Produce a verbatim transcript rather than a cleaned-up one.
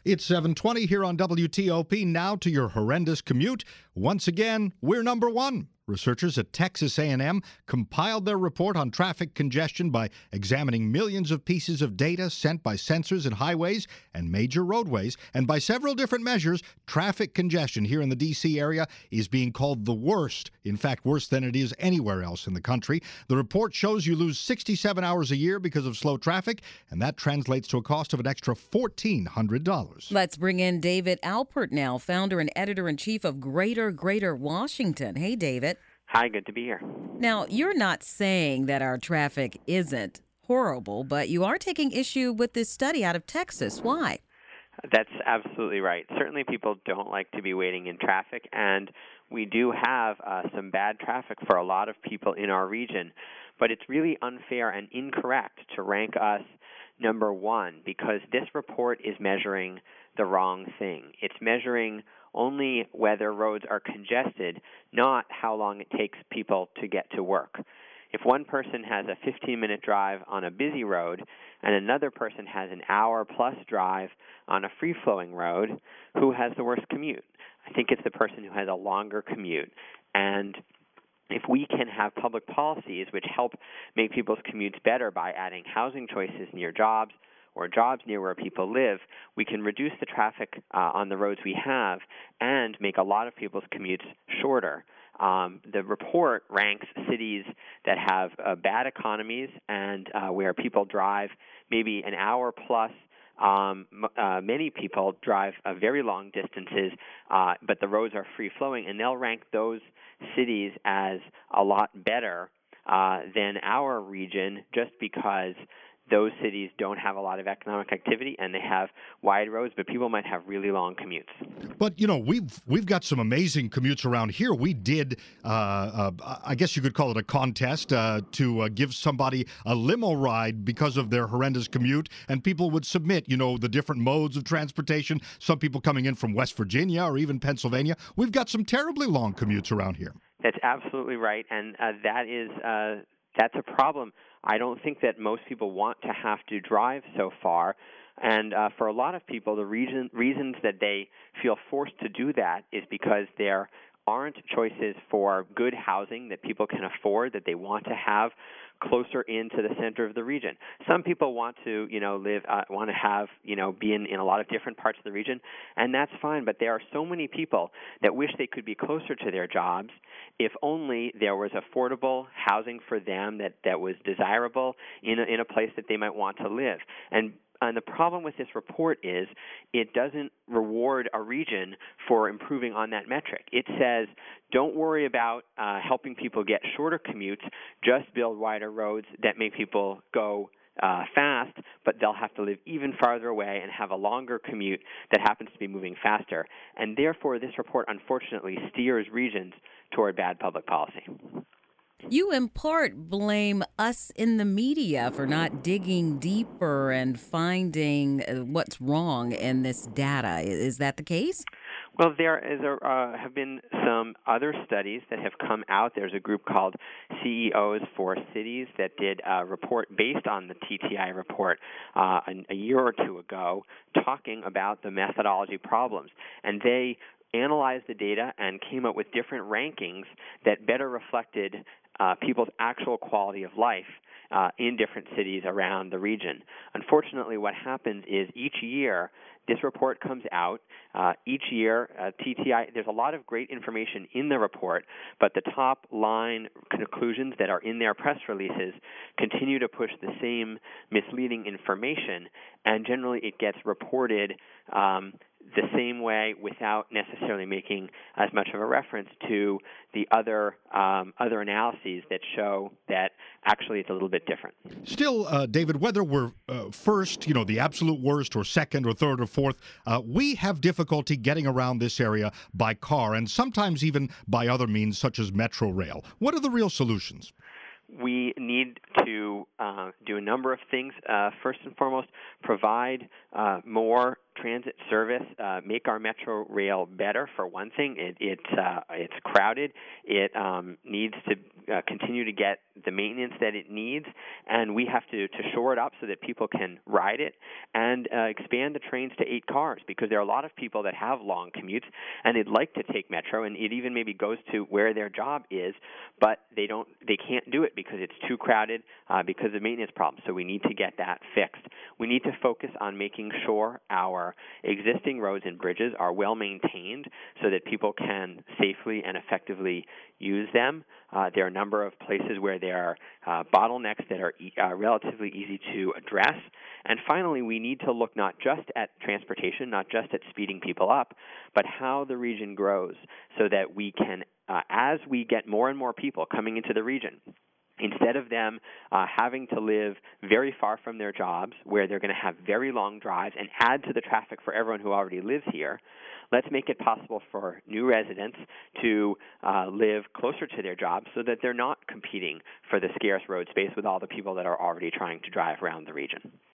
It's seven twenty here on W T O P. Now to your horrendous commute. Once again, we're number one. Researchers at Texas A and M compiled their report on traffic congestion by examining millions of pieces of data sent by sensors in highways and major roadways. And by several different measures, traffic congestion here in the D C area is being called the worst. In fact, worse than it is anywhere else in the country. The report shows you lose sixty-seven hours a year because of slow traffic, and that translates to a cost of an extra fourteen hundred dollars. Let's bring in David Alpert now, founder and editor-in-chief of Greater Greater Washington. Hey, David. Hi, good to be here. Now, you're not saying that our traffic isn't horrible, but you are taking issue with this study out of Texas. Why? That's absolutely right. Certainly people don't like to be waiting in traffic, and we do have uh, some bad traffic for a lot of people in our region. But it's really unfair and incorrect to rank us number one because this report is measuring the wrong thing. It's measuring only whether roads are congested, not how long it takes people to get to work. If one person has a fifteen-minute drive on a busy road and another person has an hour-plus drive on a free-flowing road, who has the worst commute? I think it's the person who has a longer commute. And if we can have public policies which help make people's commutes better by adding housing choices near jobs, or jobs near where people live, we can reduce the traffic uh, on the roads we have and make a lot of people's commutes shorter. Um, the report ranks cities that have uh, bad economies and uh, where people drive maybe an hour plus. Um, uh, many people drive uh, very long distances, uh, but the roads are free-flowing, and they'll rank those cities as a lot better uh, than our region just because those cities don't have a lot of economic activity and they have wide roads, but people might have really long commutes. But, you know, we've we've got some amazing commutes around here. We did, uh, uh, I guess you could call it a contest, uh, to uh, give somebody a limo ride because of their horrendous commute, and people would submit, you know, the different modes of transportation, some people coming in from West Virginia or even Pennsylvania. We've got some terribly long commutes around here. That's absolutely right, and uh, that is uh, that's a problem. I don't think that most people want to have to drive so far. And uh, for a lot of people, the reason, reasons that they feel forced to do that is because there aren't choices for good housing that people can afford, that they want to have closer into the center of the region. Some people want to, you know, live, uh, want to have, you know, be in, in a lot of different parts of the region, and that's fine. But there are so many people that wish they could be closer to their jobs if only there was affordable housing for them that, that was desirable in a, in a place that they might want to live. And And the problem with this report is it doesn't reward a region for improving on that metric. It says, don't worry about uh, helping people get shorter commutes, just build wider roads that make people go uh, fast, but they'll have to live even farther away and have a longer commute that happens to be moving faster. And therefore, this report unfortunately steers regions toward bad public policy. You, in part, blame us in the media for not digging deeper and finding what's wrong in this data. Is that the case? Well, there is a, uh, have been some other studies that have come out. There's a group called C E Os for Cities that did a report based on the T T I report uh, a, a year or two ago, talking about the methodology problems. And they analyzed the data and came up with different rankings that better reflected uh, people's actual quality of life uh, in different cities around the region. Unfortunately, what happens is each year this report comes out. Uh, each year, uh, T T I, there's a lot of great information in the report, but the top line conclusions that are in their press releases continue to push the same misleading information, and generally it gets reported um, the same way without necessarily making as much of a reference to the other um, other analyses that show that actually it's a little bit different. Still, uh, David, whether we're uh, first, you know, the absolute worst, or second, or third, or fourth, uh, we have difficulty getting around this area by car and sometimes even by other means such as Metro Rail. What are the real solutions? We need to uh, do a number of things. Uh, first and foremost, provide uh, more transit service, uh, make our metro rail better. For one thing, it, it's uh, it's crowded. It um, needs to uh, continue to get the maintenance that it needs, and we have to, to shore it up so that people can ride it, and uh, expand the trains to eight cars, because there are a lot of people that have long commutes and they'd like to take metro, and it even maybe goes to where their job is, but they don't they can't do it because it's too crowded, uh, because of maintenance problems. So we need to get that fixed. We need to focus on making sure our existing roads and bridges are well maintained so that people can safely and effectively use them. Uh, there are a number of places where there are uh, bottlenecks that are e- uh, relatively easy to address. And finally, we need to look not just at transportation, not just at speeding people up, but how the region grows so that we can, uh, as we get more and more people coming into the region, instead of them uh, having to live very far from their jobs, where they're going to have very long drives and add to the traffic for everyone who already lives here, let's make it possible for new residents to uh, live closer to their jobs so that they're not competing for the scarce road space with all the people that are already trying to drive around the region.